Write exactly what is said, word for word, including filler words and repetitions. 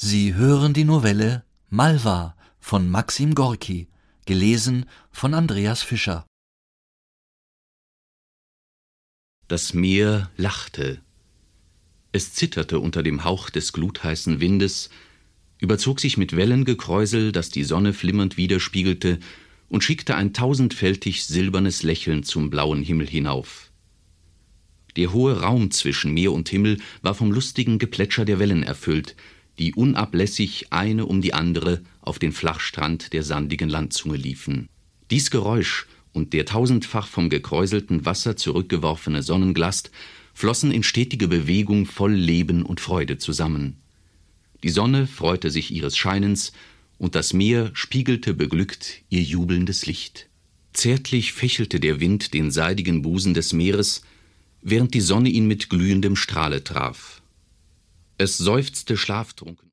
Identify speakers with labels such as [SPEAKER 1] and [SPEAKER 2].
[SPEAKER 1] Sie hören die Novelle Malva von Maxim Gorki, gelesen von Andreas Fischer.
[SPEAKER 2] Das Meer lachte. Es zitterte unter dem Hauch des glutheißen Windes, überzog sich mit Wellengekräusel, das die Sonne flimmernd widerspiegelte, und schickte ein tausendfältig silbernes Lächeln zum blauen Himmel hinauf. Der hohe Raum zwischen Meer und Himmel war vom lustigen Geplätscher der Wellen erfüllt, die unablässig eine um die andere auf den Flachstrand der sandigen Landzunge liefen. Dies Geräusch und der tausendfach vom gekräuselten Wasser zurückgeworfene Sonnenglast flossen in stetiger Bewegung voll Leben und Freude zusammen. Die Sonne freute sich ihres Scheinens, und das Meer spiegelte beglückt ihr jubelndes Licht. Zärtlich fächelte der Wind den seidigen Busen des Meeres, während die Sonne ihn mit glühendem Strahle traf. Es seufzte schlaftrunken.